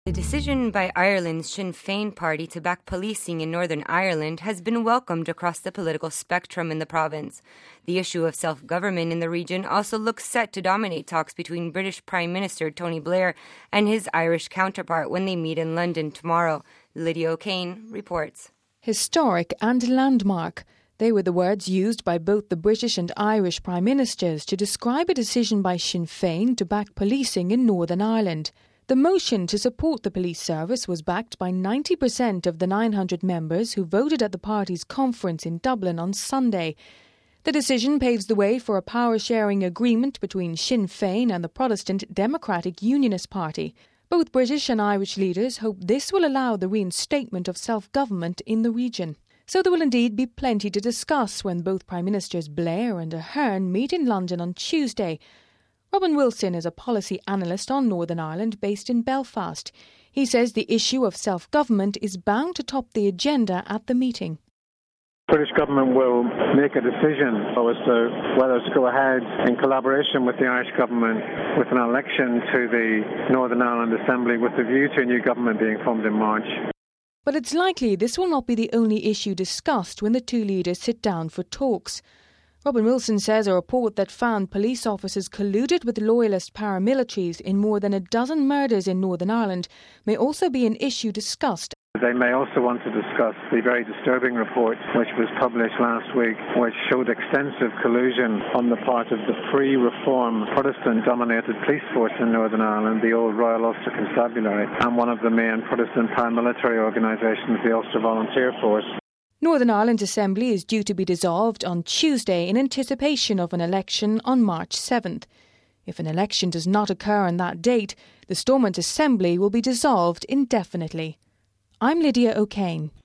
The decision by Ireland's Sinn Féin party to back policing in Northern Ireland has been welcomed across the political spectrum in the province. The issue of self-government in the region also looks set to dominate talks between British Prime Minister Tony Blair and his Irish counterpart when they meet in London tomorrow. Lydia O'Kane reports. Historic and landmark. They were the words used by both the British and Irish Prime Ministers to describe a decision by Sinn Féin to back policing in Northern Ireland. The motion to support the police service was backed by 90% of the 900 members who voted at the party's conference in Dublin on Sunday. The decision paves the way for a power-sharing agreement between Sinn Féin and the Protestant Democratic Unionist Party. Both British and Irish leaders hope this will allow the reinstatement of self-government in the region. So there will indeed be plenty to discuss when both Prime Ministers Blair and Ahern meet in London on Tuesday. Robin Wilson is a policy analyst on Northern Ireland based in Belfast. He says the issue of self-government is bound to top the agenda at the meeting. The British government will make a decision as to whether to go ahead in collaboration with the Irish government with an election to the Northern Ireland Assembly with a view to a new government being formed in March. But it's likely this will not be the only issue discussed when the two leaders sit down for talks. Robin Wilson says a report that found police officers colluded with loyalist paramilitaries in more than a dozen murders in Northern Ireland may also be an issue discussed. They may also want to discuss the very disturbing report which was published last week, which showed extensive collusion on the part of the pre-reform Protestant-dominated police force in Northern Ireland, the old Royal Ulster Constabulary, and one of the main Protestant paramilitary organisations, the Ulster Volunteer Force. Northern Ireland Assembly is due to be dissolved on Tuesday in anticipation of an election on March 7th. If an election does not occur on that date, the Stormont Assembly will be dissolved indefinitely. I'm Lydia O'Kane.